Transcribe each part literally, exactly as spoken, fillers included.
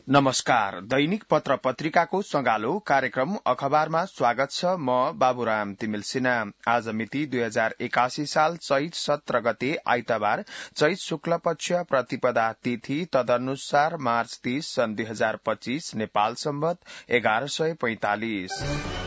नमस्कार। दैनिक पत्र पत्रिकाको सँगालो कार्यक्रम अखबारमा स्वागत छ। म बाबुराम तिमिल सिन्हा। आज मिति दुई हजार एकासी साल चैत सत्र गते आइतबार, चैत शुक्ल पक्ष प्रतिपदा तिथि तदनुसार मार्च तीस सन् दुई हजार पच्चीस नेपाल सम्वत एघार सय पैंतालिस।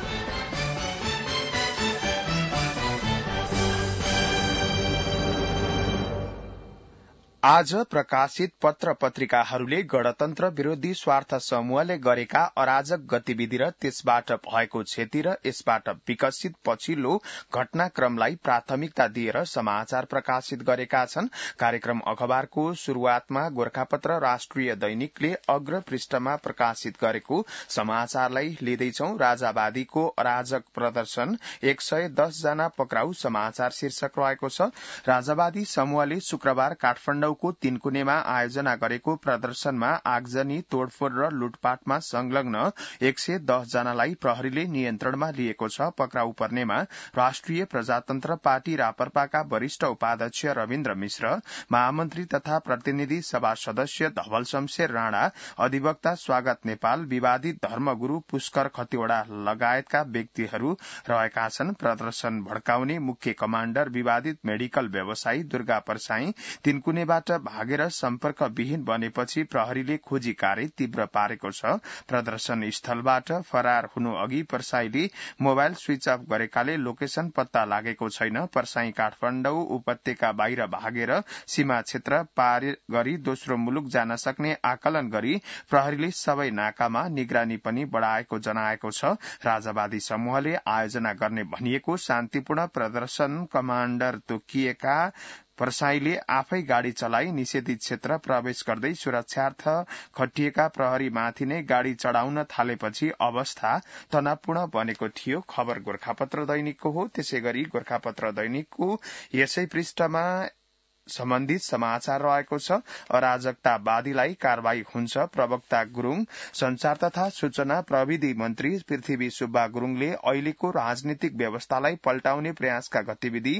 आज प्रकाशित पत्र पत्रिकाहरूले गणतन्त्र विरोधी स्वार्थ समूहले गरेका अराजक गतिविधि र त्यसबाट भएको क्षति र यसबाट विकसित पछिल्लो घटनाक्रमलाई प्राथमिकता दिएर समाचार प्रकाशित गरेका छन्। कार्यक्रम अखबारको शुरूआतमा गोरखापत्र राष्ट्रिय दैनिकले अग्र पृष्ठमा प्रकाशित गरेको समाचारलाई लिँदैछौ। राजावादीको अराजक प्रदर्शन, एक सय दस जना पक्राउ समाचार शीर्षक रहेको छ। राजावादी समूहले शुक्रबार काठमाडौँ को तीनकुनेमा आयोजना गरेको प्रदर्शनमा आगजनी, तोडफोड़ र लुटपाटमा संलग्न एक सय दस जनालाई प्रहरीले नियन्त्रणमा लिएको छ। पक्राउ पर्नेमा राष्ट्रिय प्रजातन्त्र पार्टी रापरपाका वरिष्ठ उपाध्यक्ष रविन्द्र मिश्र, महामन्त्री तथा प्रतिनिधि सभा सदस्य धवल शमशेर राणा, अधिवक्ता स्वागत नेपाल, विवादित धर्मगुरू पुष्कर खतिवड़ा लगायतका व्यक्तिहरू रहेका छन्। प्रदर्शन भड्काउने मुख्य कमाण्डर विवादित मेडिकल व्यवसायी दुर्गा परसाई तीनकुनेबाट भागेर सम्पर्क विहीन बनेपछि प्रहरीले खोजी कार्य तीव्र पारेको छ। प्रदर्शन स्थलबाट फरार हुनु अघि परसाईले मोबाइल स्विच अफ गरेकाले लोकेशन पत्ता लागेको छैन। परसाई काठमाडौँ उपत्यका बाहिर भागेर सीमा क्षेत्र पार गरी दोस्रो मुलुक जान सक्ने आकलन गरी प्रहरीले सबै नाकामा निगरानी पनि बढ़ाएको जनाएको छ। राजावादी समूहले आयोजना गर्ने भनिएको शान्तिपूर्ण प्रदर्शन कमाण्डर तोकिएका परसाईले आफै गाड़ी चलाई निषेधित क्षेत्र प्रवेश गर्दै सुरक्षार्थ खटिएका प्रहरीमाथि नै गाड़ी चढ़ाउन थालेपछि अवस्था तनावपूर्ण बनेको थियो। खबर गोरखापत्र दैनिकको हो। त्यसै गरी गोरखापत्र दैनिकको यसै पृष्ठमा सम्बन्धित समाचार रहेको छ। अराजकतावादीलाई कारवाही हुन्छ, प्रवक्ता गुरूङ। संचार तथा सूचना प्रविधि मन्त्री पृथ्वी सुब्बा गुरूङले अहिलेको राजनीतिक व्यवस्थालाई पल्टाउने प्रयासका गतिविधि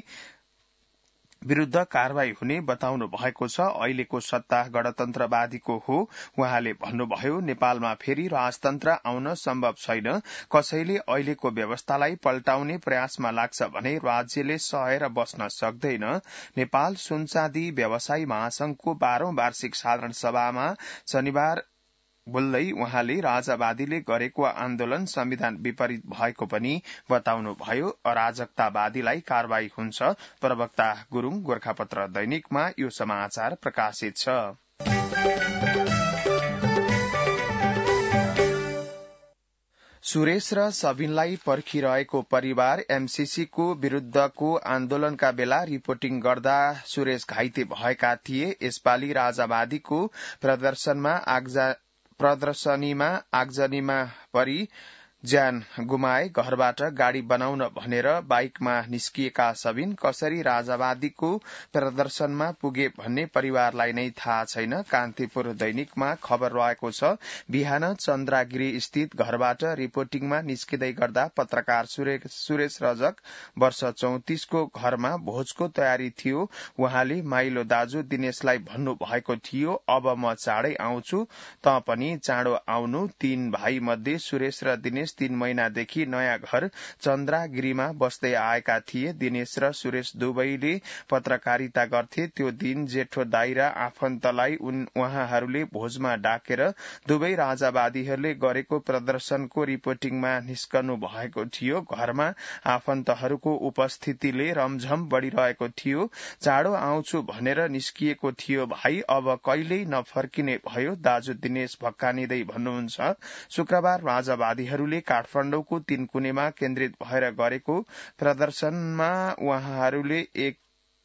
विरूद्ध कारवाही हुने बताउनु भएको छ। अहिलेको सत्ता गणतन्त्रवादीको हो। उहाँले भन्नुभयो, नेपालमा फेरि राजतन्त्र आउन सम्भव छैन। कसैले अहिलेको व्यवस्थालाई पल्टाउने प्रयासमा लाग्छ भने राज्यले सहेर बस्न सक्दैन। नेपाल सुनचाँदी व्यवसायी महासंघको बाह्रौं वार्षिक साधारण सभामा शनिबार बोल्दै उहाँले राजावादीले गरेको आन्दोलन संविधान विपरीत भएको पनि बताउनुभयो। अराजकतावादीलाई कारवाही हुन्छ, प्रवक्ता गुरूङ। गोरखापत्र दैनिकमा यो समाचार प्रकाशित छ। सुरेश र सबिनलाई पर्खिरहेको परिवार। एमसीसीको विरूद्धको आन्दोलनका बेला रिपोर्टिङ गर्दा सुरेश घाइते भएका थिए। यसपालि राजावादीको प्रदर्शनमा आगजा प्रदर्शनीमा आगजनीमा परि ज्यान गुमाए। घरबाट गाड़ी बनाउन भनेर बाइकमा निस्किएका सबिन कसरी राजावादीको प्रदर्शनमा पुगे भन्ने परिवारलाई नै थाहा छैन। कान्तिपुर दैनिकमा खबर रहेको छ। बिहान चन्द्रागिरी स्थित घरबाट रिपोर्टिङमा निस्किँदै गर्दा पत्रकार सुरेश रजक वर्ष चौतिसको घरमा भोजको तयारी थियो। उहाँले माइलो दाजु दिनेशलाई भन्नु भएको थियो, अब म चाँडै आउँछु, त पनि चाँडो आउनु। तीन भाइ मध्ये सुरेश र दिनेश तीन महिनादेखि नयाँ घर चन्द्रागिरीमा बस्दै आएका थिए। दिनेश र सुरेश दुवैले पत्रकारिता गर्थे। त्यो दिन जेठो दाइ र आफन्तलाई उहाँहरूले भोजमा डाकेर दुवै राजावादीहरूले गरेको प्रदर्शनको रिपोर्टिङमा निस्कनु भएको थियो। घरमा आफन्तहरूको उपस्थितिले रमझम बढ़िरहेको थियो। चाँडो आउँछु भनेर निस्किएको थियो भाइ, अब कहिल्यै नफर्किने भयो, दाजु दिनेश भक्कानिँदै भन्नुहुन्छ। शुक्रबार राजावादीहरूले काठमाडौँको तीनकुनेमा केन्द्रित भएर गरेको प्रदर्शनमा उहाँहरूले एक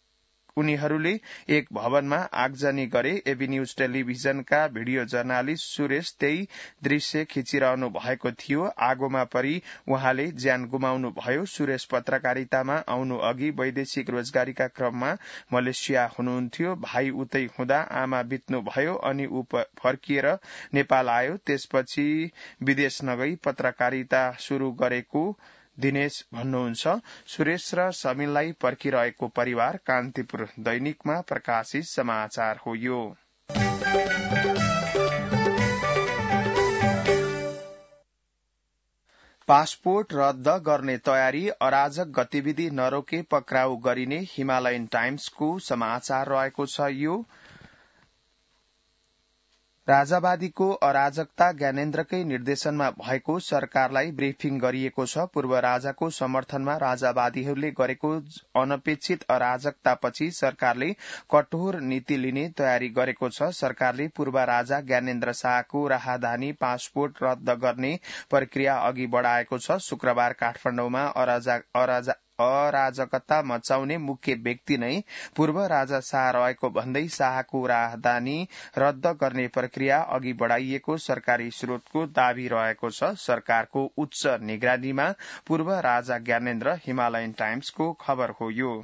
उनीहरूले एक भवनमा आगजनी गरे। एबी न्यूज टेलिभिजनका भिडियो जर्नालिस्ट सुरेश त्यही दृश्य खिचिरहनु भएको थियो। आगोमा परि उहाँले ज्यान गुमाउनु भयो। सुरेश पत्रकारितामा आउनु अघि वैदेशिक रोजगारीका क्रममा मलेसिया हुनुहुन्थ्यो। भाइ उतै हुँदा आमा बित्नु भयो अनि ऊ फर्किएर नेपाल आयो। त्यसपछि विदेश नगई पत्रकारिता शुरू गरेको दिनेश भन्नुहुन्छ। सुरेश र सबिनलाई पर्खिरहेको परिवार। कान्तिपुर दैनिकमा प्रकाशित समाचार हो यो। पासपोर्ट रद्द गर्ने तयारी, अराजक गतिविधि नरोके पक्राउ गरिने हिमालयन टाइम्सको समाचार रहेको छ। यो राजावादीको अराजकता ज्ञानेन्द्रकै निर्देशनमा भएको सरकारलाई ब्रिफिङ गरिएको छ। पूर्व राजाको समर्थनमा राजावादीहरूले गरेको अनपेक्षित अराजकतापछि सरकारले कठोर नीति लिने तयारी गरेको छ। सरकारले पूर्व राजा ज्ञानेन्द्र शाहको राहदानी पासपोर्ट रद्द गर्ने प्रक्रिया अघि बढ़ाएको छ। शुक्रबार काठमाडौँमा अराजक अराजकता मचाउने मुख्य व्यक्ति नै पूर्व राजा शाह रहेको भन्दै शाहको राहदानी रद्द गर्ने प्रक्रिया अघि बढ़ाइएको सरकारी स्रोतको दावी रहेको छ। सरकारको उच्च निगरानीमा पूर्व राजा ज्ञानेन्द्र हिमालयन टाइम्सको खबर हो। यो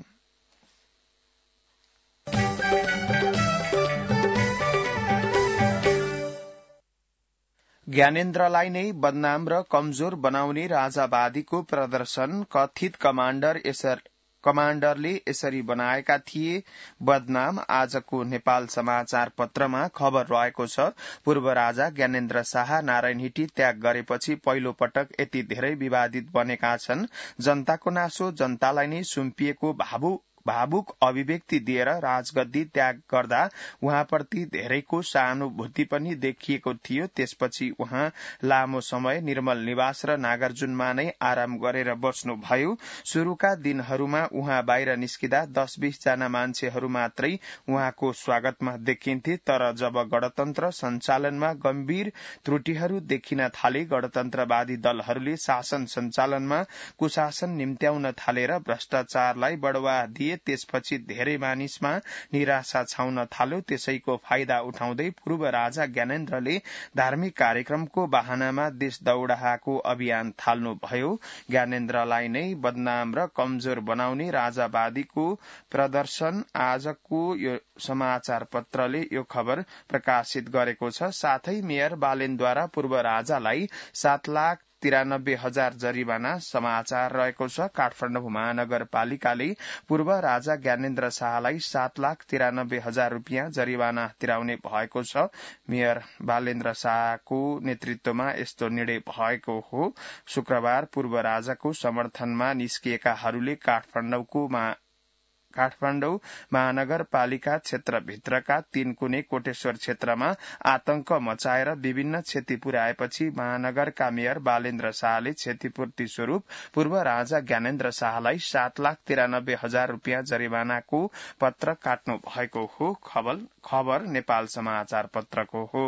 ज्ञानेन्द्रलाई नै बदनाम र कमजोर बनाउने राजावादीको प्रदर्शन, कथित कमाण्डर यसर कमाण्डरले यसरी बनाएका थिए बदनाम। आजको नेपाल समाचार पत्रमा खबर रहेको छ। पूर्व राजा ज्ञानेन्द्र शाह नारायण हिटी त्याग गरेपछि पहिलो पटक यति धेरै विवादित बनेका छन्। जनताको नासो जनतालाई नै सुम्पिएको भावुक भावुक अभिव्यक्ति दिएर राजगद्दी त्याग गर्दा उहाँप्रति धेरैको सहानुभूति पनि देखिएको थियो। त्यसपछि उहाँ लामो समय निर्मल निवास र नागार्जुनमा नै आराम गरेर बस्नुभयो। शुरूका दिनहरूमा उहाँ बाहिर निस्किँदा दस बीस जना मान्छेहरू मात्रै उहाँको स्वागतमा देखिन्थे। तर जब गणतन्त्र सञ्चालनमा गम्भीर त्रुटिहरू देखिन थाले, गणतन्त्रवादी दलहरूले शासन सञ्चालनमा कुशासन निम्त्याउन थालेर भ्रष्टाचारलाई बढ़ावा दिए। त्यसपछि धेरै मानिसमा निराशा छाउन थाल्यो। त्यसैको फाइदा उठाउँदै पूर्व राजा ज्ञानेन्द्रले धार्मिक कार्यक्रमको बहानामा देश दौडाहाको अभियान थाल्नुभयो। ज्ञानेन्द्रलाई नै बदनाम र कमजोर बनाउने राजावादीको प्रदर्शन, आजको यो समाचार पत्रले यो खबर प्रकाशित गरेको छ। साथै मेयर बालेनद्वारा पूर्व राजालाई सात लाख तिरानब्बे हजार जरिवाना समाचार रहेको छ। काठमाडौँ महानगरपालिकाले पूर्व राजा ज्ञानेन्द्र शाहलाई सात लाख तिरानब्बे हजार रूपियाँ जरिवाना तिराउने भएको छ। मेयर बालेन्द्र शाहको नेतृत्वमा यस्तो निर्णय भएको हो। शुक्रबार पूर्व राजाको समर्थनमा निस्किएकाहरूले काठमाडौँको काठमाडौँ महानगरपालिका क्षेत्रभित्रका तीन कुने कोटेश्वर क्षेत्रमा आतंक मचाएर विभिन्न क्षति पुर्याएपछि महानगरका मेयर बालेन्द्र शाहले क्षतिपूर्ति स्वरूप पूर्व राजा ज्ञानेन्द्र शाहलाई सात लाख तिरानब्बे हजार रूपियाँ जरिवानाको पत्र काट्नु भएको हो। खबर खबर नेपाल समाचार पत्रको हो।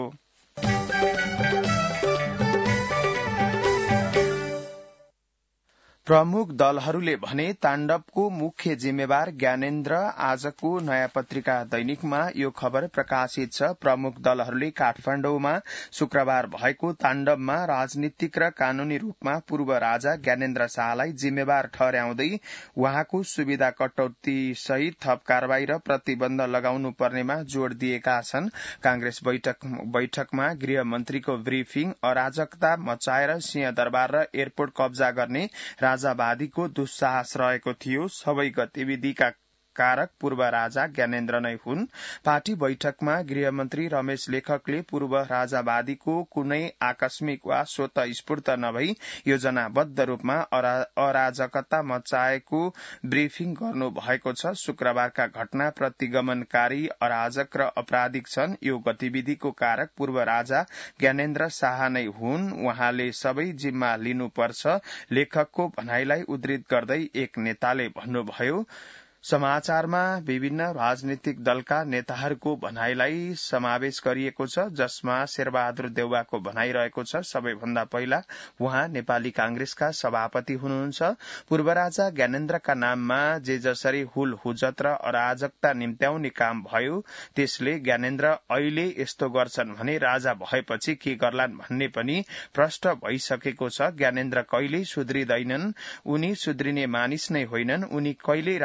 प्रमुख दलहरूले भने ताण्डवको मुख्य जिम्मेवार ज्ञानेन्द्र। आजको नयाँ पत्रिका दैनिकमा यो खबर प्रकाशित छ। प्रमुख दलहरूले काठमाडौँमा शुक्रबार भएको ताण्डवमा राजनीतिक र कानूनी रूपमा पूर्व राजा ज्ञानेन्द्र शाहलाई जिम्मेवार ठहर्याउँदै उहाँको सुविधा कटौती सहित थप कारवाही र प्रतिबन्ध लगाउनु पर्नेमा जोड़ दिएका छन्। कांग्रेस बैठक बैठकमा गृहमन्त्रीको ब्रिफिङ, अराजकता मचाएर सिंहदरबार र एयरपोर्ट कब्जा गर्ने राजावादीको दुस्साहस रहेको थियो। सबै गतिविधिका कारक पूर्व राजा ज्ञानेन्द्र नै हुन्। पार्टी बैठकमा गृहमन्त्री रमेश लेखकले पूर्व राजावादीको कुनै आकस्मिक वा स्वतः स्फूर्त नभई योजनाबद्ध रूपमा अराजकता मचाएको ब्रिफिङ गर्नु भएको छ। शुक्रबारका घटना प्रतिगमनकारी, अराजक र अपराधिक छन्। यो गतिविधिको कारक पूर्व राजा ज्ञानेन्द्र शाह नै हुन्। उहाँले सबै जिम्मा लिनुपर्छ। लेखकको भनाईलाई उद्धृत गर्दै एक नेताले भन्नुभयो, समाचारमा विभिन्न राजनीतिक दलका नेताहरूको भनाईलाई समावेश गरिएको छ, जसमा शेरबहादुर देउवाको भनाई रहेको छ। सबैभन्दा पहिला उहाँ नेपाली कांग्रेसका सभापति हुनुहुन्छ। पूर्व राजा ज्ञानेन्द्रका नाममा जे जसरी हुल हुजत र अराजकता निम्त्याउने काम भयो, त्यसले ज्ञानेन्द्र अहिले यस्तो गर्छन् भने राजा भएपछि के गर्लान् भन्ने पनि प्रष्ट भइसकेको छ। ज्ञानेन्द्र कहिल्यै सुध्रिँदैनन्। उनी सुध्रिने मानिस नै होइनन्। उनी कहिल्यै राजा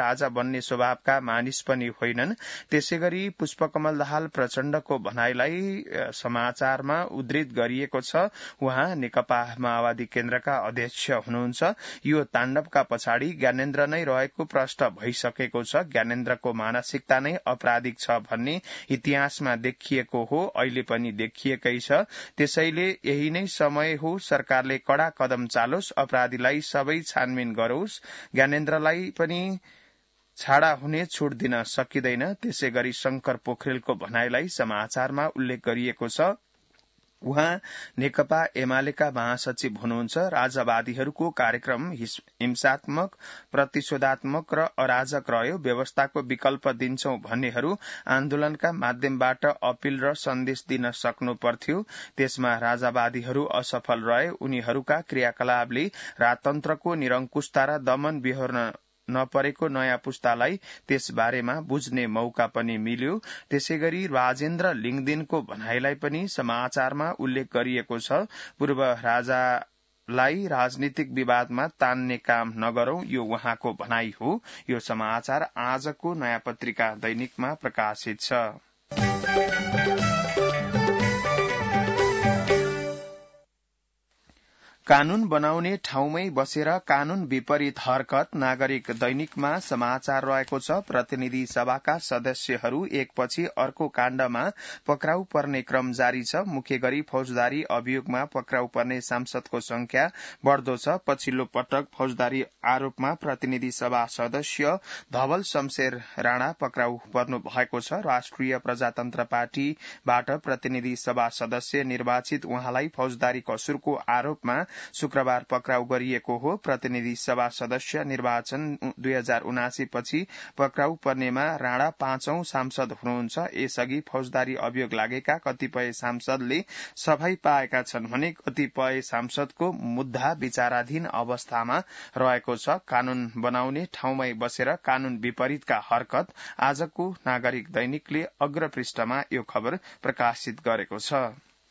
बन्ने स्वभावका मानिस पनि होइनन्। त्यसैगरी पुष्पकमल दाहाल प्रचण्डको भनाईलाई समाचारमा उद्धृत गरिएको छ। उहाँ नेकपा माओवादी केन्द्रका अध्यक्ष हुनुहुन्छ। यो ताण्डवका पछाडि ज्ञानेन्द्र नै रहेको प्रश्न भइसकेको छ। ज्ञानेन्द्रको मानसिकता नै आपराधिक छ भन्ने इतिहासमा देखिएको हो, अहिले पनि देखिएकै छ। त्यसैले यही नै समय हो सरकारले कड़ा कदम चालोस्, अपराधीलाई सबै छानबिन गरोस्। ज्ञानेन्द्रलाई पनि छाडा हुने छुट दिन सकिँदैन। त्यसै गरी शंकर पोखरेलको भनाईलाई समाचारमा उल्लेख गरिएको छ। उहाँ नेकपा एमालेका महासचिव हुनुहुन्छ। राजावादीहरूको कार्यक्रम हिंसात्मक, प्रतिशोधात्मक र अराजक रह्यो। व्यवस्थाको विकल्प दिन्छौं भन्नेहरू आन्दोलनका माध्यमबाट अपील र सन्देश दिन सक्नु पर्थ्यो। त्यसमा राजावादीहरू असफल रहे। उनीहरूका क्रियाकलापले राजतन्त्रको निरंकुशता र दमन बिहोर्न नपरेको नयाँ पुस्तालाई त्यसबारेमा बुझ्ने मौका पनि मिल्यो। त्यसैगरी राजेन्द्र लिङदेनको भनाईलाई पनि समाचारमा उल्लेख गरिएको छ। पूर्व राजालाई राजनीतिक विवादमा तान्ने काम नगरौं, यो उहाँको भनाई हो। यो समाचार आजको नयाँ पत्रिका दैनिकमा प्रकाशित छ। कानून बनाउने ठाउँमै बसेर कानून विपरीत हरकत नागरिक दैनिकमा समाचार रहेको छ। प्रतिनिधि सभाका सदस्यहरू एकपछि अर्को काण्डमा पक्राउ पर्ने क्रम जारी छ। मुख्य गरी फौजदारी अभियोगमा पक्राउ पर्ने सांसदको संख्या बढ़दो छ। पछिल्लो पटक फौजदारी आरोपमा प्रतिनिधि सभा सदस्य धवल शमशेर राणा पक्राउ पर्नु भएको छ। राष्ट्रिय प्रजातन्त्र पार्टीबाट प्रतिनिधि सभा सदस्य निर्वाचित उहाँलाई फौजदारी कसुरको आरोपमा शुक्रबार पक्राउ गरिएको हो। प्रतिनिधि सभा सदस्य निर्वाचन दुई हजार उनासी पछि पक्राउ पर्नेमा राणा पाँचौं सांसद हुनुहुन्छ। यसअघि फौजदारी अभियोग लागेका कतिपय सांसदले सफाई पाएका छन् भने कतिपय सांसदको मुद्दा विचाराधीन अवस्थामा रहेको छ। कानून बनाउने ठाउँमै बसेर कानून विपरीतका हरकत आजको नागरिक दैनिकले अग्र पृष्ठमा यो खबर प्रकाशित गरेको छ।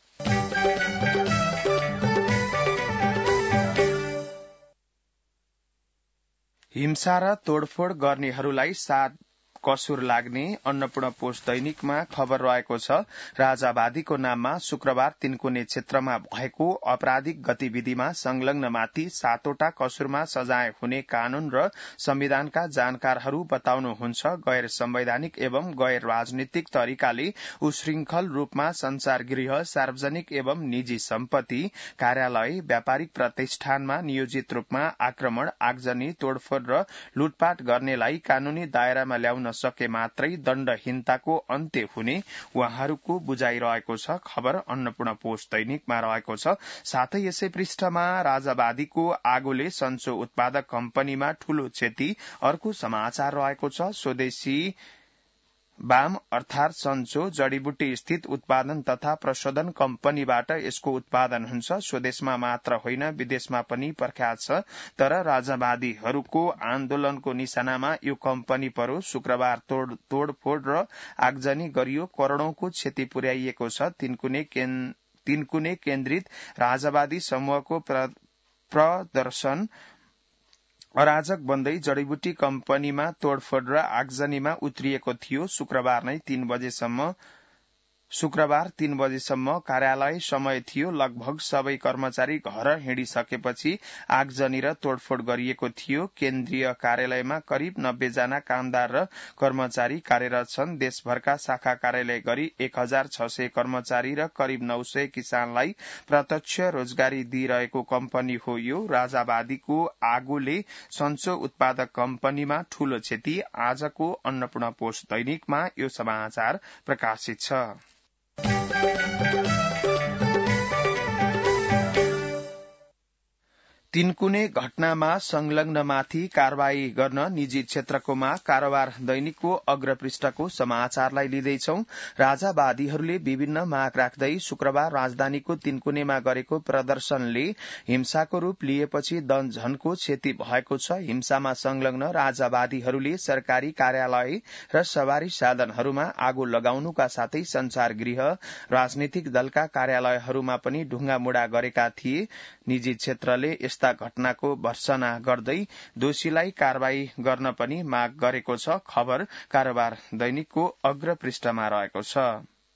हिंसा र तोडफोड गर्नेहरूलाई साथ कसुर लाग्ने अन्नपूर्ण पोस्ट दैनिकमा खबर रहेको छ। राजावादीको नाममा शुक्रबार तिनकुने क्षेत्रमा भएको आपराधिक गतिविधिमा संलग्नमाथि सातवटा कसुरमा सजाय हुने कानून र संविधानका जानकारहरू बताउनुहुन्छ। गैर संवैधानिक एवं गैर राजनीतिक तरिकाले उश्रृंखल रूपमा संचार गृह, सार्वजनिक एवं निजी सम्पत्ति, कार्यालय, व्यापारिक प्रतिष्ठानमा नियोजित रूपमा आक्रमण, आगजनी, तोडफोड र लुटपाट गर्नेलाई कानूनी दायरामा ल्याउन सके मात्रै दण्डहीनताको अन्त्य हुने उहाँहरूको बुझाइरहेको छ। खबर अन्नपूर्ण पोस्ट दैनिकमा रहेको छ। साथै यसै पृष्ठमा राजावादीको आगोले सन्चो उत्पादक कम्पनीमा ठूलो क्षति अर्को समाचार रहेको छ। स्वदेशी बाम अर्थात सन्चो जडीबुटी स्थित उत्पादन तथा प्रशोधन कम्पनीबाट यसको उत्पादन हुन्छ। स्वदेशमा मात्र होइन विदेशमा पनि प्रख्यात छ। तर राजावादीहरूको आन्दोलनको निशानामा यो कम्पनी पर्यो। शुक्रबार तोड तोडफोड र आगजनी गरियो, करोड़ौंको क्षति पुर्याइएको छ। तिनकुने केन, तिनकुने केन्द्रित राजावादी समूहको प्र, प्रदर्शन अराजक बन्दै जडीबुटी कम्पनीमा तोडफोड र आगजनीमा उत्रिएको थियो। शुक्रबार नै तीन बजेसम्म शुक्रबार तीन बजेसम्म कार्यालय समय थियो। लगभग सबै कर्मचारी घर हिँडिसकेपछि आगजनी र तोडफोड गरिएको थियो। केन्द्रीय कार्यालयमा करिब नब्बे जना कामदार र कर्मचारी कार्यरत छन्। देशभरका शाखा कार्यालय गरी एक हजार छ सय कर्मचारी र करिब नौ सय किसानलाई प्रत्यक्ष रोजगारी दिइरहेको कम्पनी हो यो। राजावादीको आगोले सन्चो उत्पादक कम्पनीमा ठूलो क्षति आजको अन्नपूर्ण पोस्ट दैनिकमा यो समाचार प्रकाशित छ। तिनकुने घटनामा संलग्नमाथि कारवाही गर्न निजी क्षेत्रको माग कारोबार दैनिकको अग्रपृष्ठको समाचारलाई लिँदैछौ। राजावादीहरूले विभिन्न माग राख्दै शुक्रबार राजधानीको तिनकुनेमा गरेको प्रदर्शनले हिंसाको रूप लिएपछि दनझनको क्षति भएको छ। हिंसामा संलग्न राजावादीहरूले सरकारी कार्यालय र सवारी साधनहरूमा आगो लगाउनुका साथै संचार गृह, राजनीतिक दलका कार्यालयहरूमा पनि ढुङ्गामुढा गरेका थिए। निजी क्षेत्रले यस्ता यस्ता घटनाको भर्त्सना गर्दै दोषीलाई कारवाही गर्न पनि माग गरेको छ। खबर कारोबार दैनिकको अग्र पृष्ठमा रहेको छ।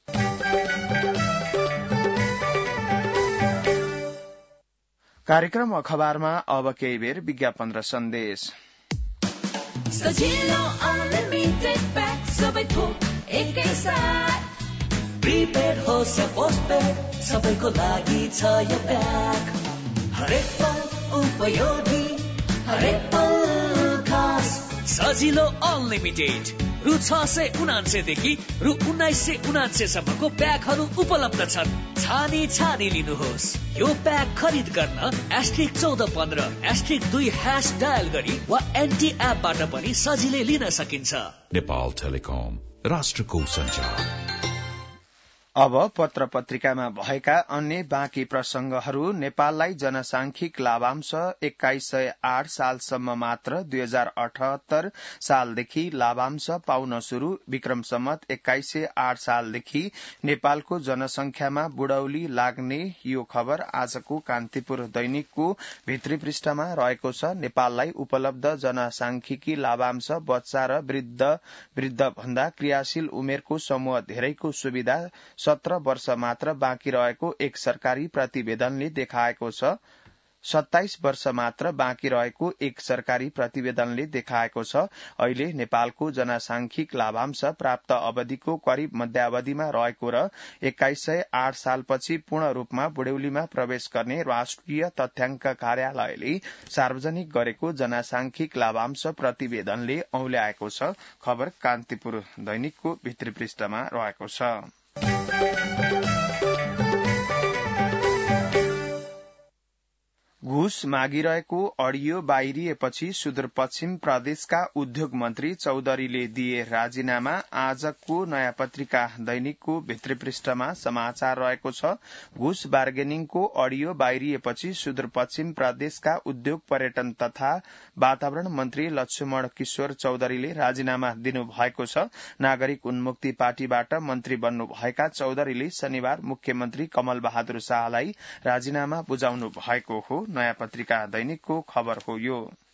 कार्यक्रम अखबारमा अब केही बेर विज्ञापन र सन्देश। सजिलो अनलिमिटेड प्याक सबै थोक एकैसाथ, प्रिपेड होस् या पोस्टपेड सबैको लागि छ यो प्याक। हरेक पल उपयोगी, हरेक पल खास। सजिलो अनलिमिटेड रु छ सय उनान्सयदेखि रु उन्नाइस सय उनान्सयसम्मको प्याकहरू उपलब्ध छन्। छानी छानी लिनुहोस्। यो प्याक खरिद गर्न एस्ट्रिक चौध पन्ध्र एस्ट्रिक दुई ह्यास डायल गरी वा एनटी एपबाट पनि सजिलै लिन सकिन्छ। नेपाल टेलिकम, राष्ट्रको सञ्चार। अब पत्र पत्रिकामा भएका अन्य बाँकी प्रसंगहरू। नेपाललाई जनसांख्यिक लाभांश एक्काइस सय आठ सालसम्म मात्र दुई हजार अठहत्तर सालदेखि लाभांश पाउन शुरू। विक्रम सम्मत एक्काइस सय आठ सालदेखि नेपालको जनसंख्यामा बुढौली लाग्ने यो खबर आजको कान्तिपुर दैनिकको भित्री पृष्ठमा रहेको छ। नेपाललाई उपलब्ध जनसांख्यिकी लाभांश बच्चा र वृद्ध वृद्ध भन्दा क्रियाशील उमेरको समूह धेरैको सुविधा सत्र वर्ष मात्र बाँकी रहेको एक सरकारी प्रतिवेदनले देखाएको छ। सत्ताइस वर्ष मात्र बाँकी रहेको एक सरकारी प्रतिवेदनले देखाएको छ। अहिले नेपालको जनसांख्यिक लाभांश प्राप्त अवधिको करिब मध्यावधिमा रहेको र एक्काइस सय आठ सालपछि पूर्ण रूपमा बुढौलीमा प्रवेश गर्ने राष्ट्रिय तथ्याङ्क कार्यालयले सार्वजनिक गरेको जनसांख्यिक लाभांश प्रतिवेदनले औल्याएको छ। खबर कान्तिपुर दैनिकको भित्री पृष्ठमा रहेको छ। घुस मागिरहेको अडियो बाहिरिएपछि सुदूरपश्चिम प्रदेशका उद्योग मन्त्री चौधरीले दिए राजीनामा। आजको नयाँ पत्रिका दैनिकको भित्री पृष्ठमा समाचार रहेको छ। घुस बार्गेनिङको अडियो बाहिरिएपछि सुदूरपश्चिम प्रदेशका उद्योग पर्यटन तथा वातावरण मन्त्री लक्ष्मण किशोर चौधरीले राजीनामा दिनुभएको छ। नागरिक उन्मुक्ति पार्टीबाट मन्त्री बन्नुभएका चौधरीले शनिबार मुख्यमन्त्री कमल बहादुर शाहलाई राजीनामा बुझाउनु भएको हो। नयाँ पत्रिका दैनिकको खबर हो यो।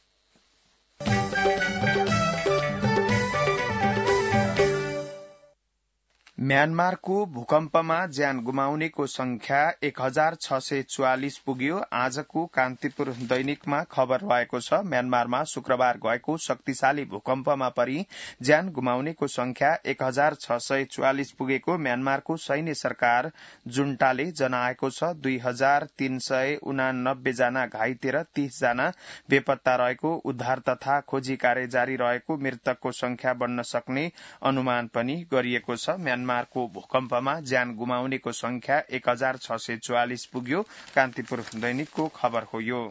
म्यानमारको भूकम्पमा ज्यान गुमाउनेको संख्या एक हजार छ सय चौवालिस पुग्यो। आजको कान्तिपुर दैनिकमा खबर रहेको छ। म्यानमारमा शुक्रबार गएको शक्तिशाली भूकम्पमा परि ज्यान गुमाउनेको संख्या एक हजार छ सय चौवालिस पुगेको म्यानमारको सैन्य सरकार जुन्टाले जनाएको छ। दुई हजार तीन सय उनानब्बे जना घाइते र तीस जना बेपत्ता रहेको, उद्धार तथा खोजी कार्य जारी रहेको, मृतकको संख्या बढ्न सक्ने अनुमान पनि गरिएको छ। म्यानमारको भूकम्पमा ज्यान गुमाउनेको संख्या एक हजार छ सय चौवालिस पुग्यो। कान्तिपुर दैनिकको खबर हो यो।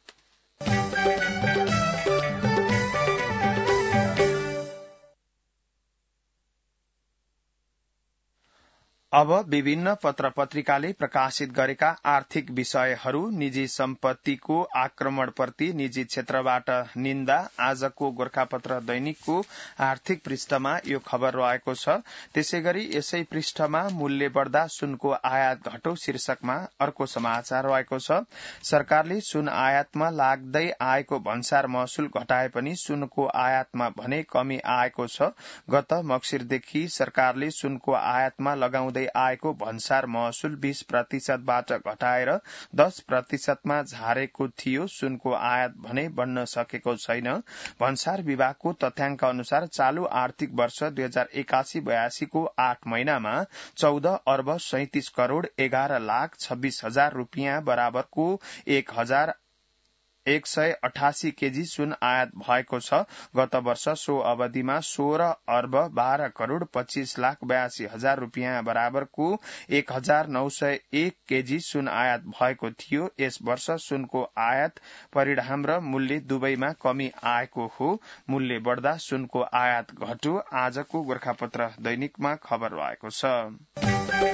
अब विभिन्न पत्र पत्रिकाले प्रकाशित गरेका आर्थिक विषयहरू। निजी सम्पत्तिको आक्रमणप्रति निजी क्षेत्रबाट निन्दा। आजको गोर्खापत्र दैनिकको आर्थिक पृष्ठमा यो खबर रहेको छ। त्यसैगरी यसै पृष्ठमा मूल्य बढ्दा सुनको आयात घटो शीर्षकमा अर्को समाचार रहेको छ। सरकारले सुन आयातमा लाग्दै आएको भन्सार महसुल घटाए पनि सुनको आयातमा भने कमी आएको छ। गत मक्सिरदेखि सरकारले सुनको आयातमा लगाउँदै आएको भन्सार महसुल बीस प्रतिशतबाट घटाएर दस प्रतिशतमा झारेको थियो। सुनको आयात भने बढ्न सकेको छैन। भन्सार विभागको तथ्याङ्क अनुसार चालू आर्थिक वर्ष दुई हजार एकासी बयासीको आठ महिनामा चौध अर्ब सैतिस करोड़ एघार लाख छब्बीस हजार रूपियाँ बराबरको एक हजार एक सय अठासी केजी सुन आयात भएको छ। गत वर्ष सो अवधिमा सोह्र अर्ब बाह्र करोड़ पच्चीस लाख बयासी हजार रूपियाँ बराबरको एक हजार नौ सय एक केजी सुन आयात भएको थियो। यस वर्ष सुनको आयात परिणाम र मूल्य दुवैमा कमी आएको हो। मूल्य बढ्दा सुनको आयात घट्यो। आजको गोर्खापत्र दैनिकमा खबर रहेको छ।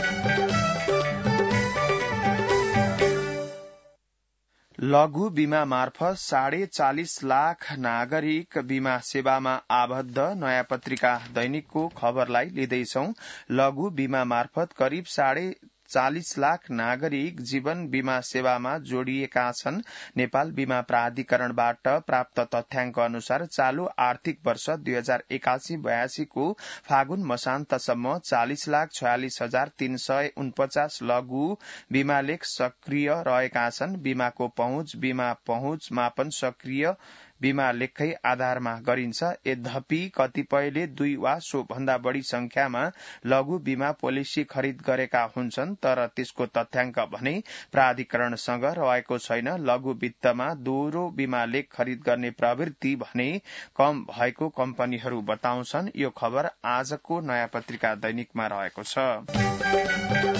लघु बीमा मार्फत साढे चालिस लाख नागरिक बीमा सेवामा आबद्ध। नयाँ पत्रिका दैनिकको खबरलाई लिँदैछौ। लघु बीमा मार्फत करिब साढे चालिस लाख नागरिक जीवन बीमा सेवामा जोडिएका छन्। नेपाल बीमा प्राधिकरणबाट प्राप्त तथ्याङ्क अनुसार चालू आर्थिक वर्ष दुई हजार एकासी बयासी को फागुन मसान्तसम्म चालिस लाख छयालिस हजार तीन सय उनपचास लघु बीमा लेख सक्रिय रहेका छन्। बीमाको पहुँच बीमा पहुँच मापन सक्रिय बीमा लेखकै आधारमा गरिन्छ। यद्यपि कतिपयले दुई वा सो भन्दा बढ़ी संख्यामा लघु बीमा पोलिसी खरिद गरेका हुन्छन्, तर त्यसको तथ्याङ्क भने प्राधिकरणसँग रहेको छैन। लघु वित्तमा दोहोरो बीमा लेख खरिद गर्ने प्रवृत्ति भने कम भएको कम्पनीहरू बताउँछन्। यो खबर आजको नयाँ पत्रिका दैनिकमा रहेको छ।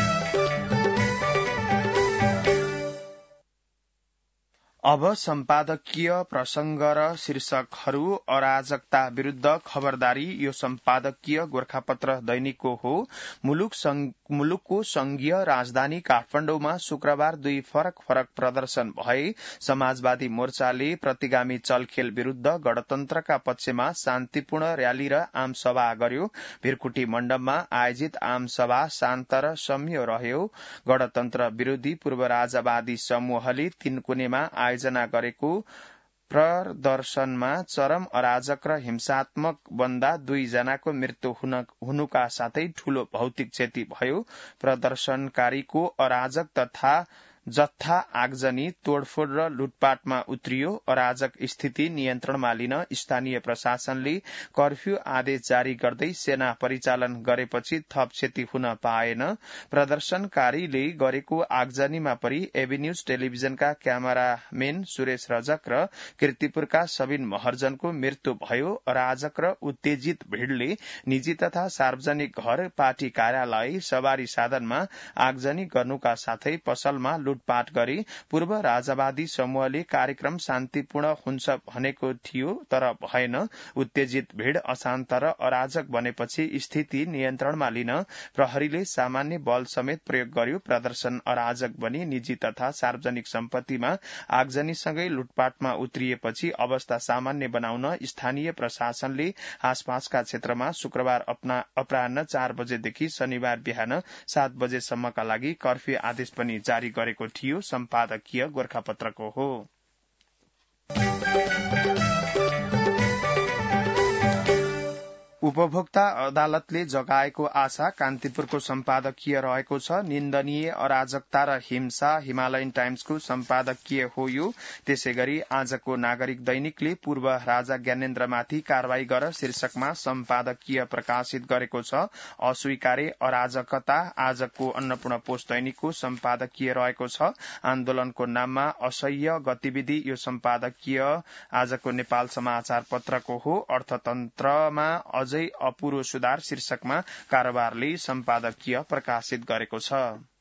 अब सम्पादकीय प्रसंग र शीर्षकहरू। अराजकता विरूद्ध खबरदारी यो सम्पादकीय गोरखापत्र दैनिकको हो। मुलुक संग, मुलुकको संघीय राजधानी काठमाडौँमा शुक्रबार दुई फरक फरक प्रदर्शन भए। समाजवादी मोर्चाले प्रतिगामी चलखेल विरूद्ध गणतन्त्रका पक्षमा शान्तिपूर्ण र्याली र आमसभा गर्यो। भिरकुटी मण्डपमा आयोजित आमसभा शान्त र सम्य रह्यो। गणतन्त्र विरोधी पूर्व राजावादी समूहले तीनकुनेमा आयोजना गरेको प्रदर्शनमा चरम अराजक र हिंसात्मक बन्दा दुई जनाको मृत्यु हुन, हुनुका साथै ठूलो भौतिक क्षति भयो। प्रदर्शनकारीको अराजक तथा जत्था आगजनी तोडफोड र लुटपाटमा उत्रियो। अराजक स्थिति नियन्त्रणमा लिन स्थानीय प्रशासनले कर्फ्यू आदेश जारी गर्दै सेना परिचालन गरेपछि थप क्षति हुन पाएन। प्रदर्शनकारीले गरेको आगजनीमा परि एभिन्यूज टेलिभिजनका क्यामेरामेन सुरेश रजक र किर्तिपुरका सबिन महर्जनको मृत्यु भयो। अराजक र उत्तेजित भीड़ले निजी तथा सार्वजनिक घर, पार्टी कार्यालय, सवारी साधनमा आगजनी गर्नुका साथै पसलमा लुटपाट गरे। पूर्व राजावादी समूहले कार्यक्रम शान्तिपूर्ण हुन्छ भनेको थियो, तर भएन। उत्तेजित भीड़ अशान्त र अराजक बनेपछि स्थिति नियन्त्रणमा लिन प्रहरीले सामान्य बल समेत प्रयोग गर्यो। प्रदर्शन अराजक बनी निजी तथा सार्वजनिक सम्पत्तिमा आगजनीसँगै लुटपाटमा उत्रिएपछि अवस्था सामान्य बनाउन स्थानीय प्रशासनले आसपासका क्षेत्रमा शुक्रबार अपराह्न चार बजेदेखि शनिबार बिहान सात बजेसम्मका लागि कर्फ्यू आदेश पनि जारी गरेको थियो। सम्पादकीय गोरखापत्रको हो। उपभोक्ता अदालतले जगाएको आशा कान्तिपुरको सम्पादकीय रहेको छ। निन्दनीय अराजकता र हिंसा हिमालयन टाइम्सको सम्पादकीय हो यो। त्यसैगरी आजको नागरिक दैनिकले पूर्व राजा ज्ञानेन्द्रमाथि कारवाही गर शीर्षकमा सम्पादकीय प्रकाशित गरेको छ। अस्वीकार्य अराजकता आजको अन्नपूर्ण पोस्ट दैनिकको सम्पादकीय रहेको छ। आन्दोलनको नाममा असह्य गतिविधि यो सम्पादकीय आजको नेपाल समाचार पत्रको हो। अर्थतन्त्रमा अझै अपुरो सुधार शीर्षकमा कारोबारले सम्पादकीय प्रकाशित गरेको छ।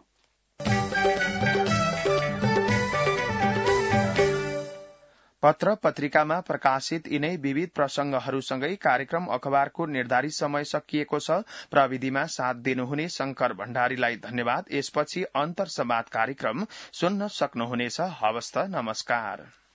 पत्र पत्रिकामा प्रकाशित यिनै विविध प्रसंगहरूसँगै कार्यक्रम अखबारको निर्धारित समय सकिएको छ। प्रविधिमा साथ दिनुहुने शंकर भण्डारीलाई धन्यवाद। यसपछि अन्तर संवाद कार्यक्रम सुन्न सक्नुहुनेछ। हवस् त, नमस्कार।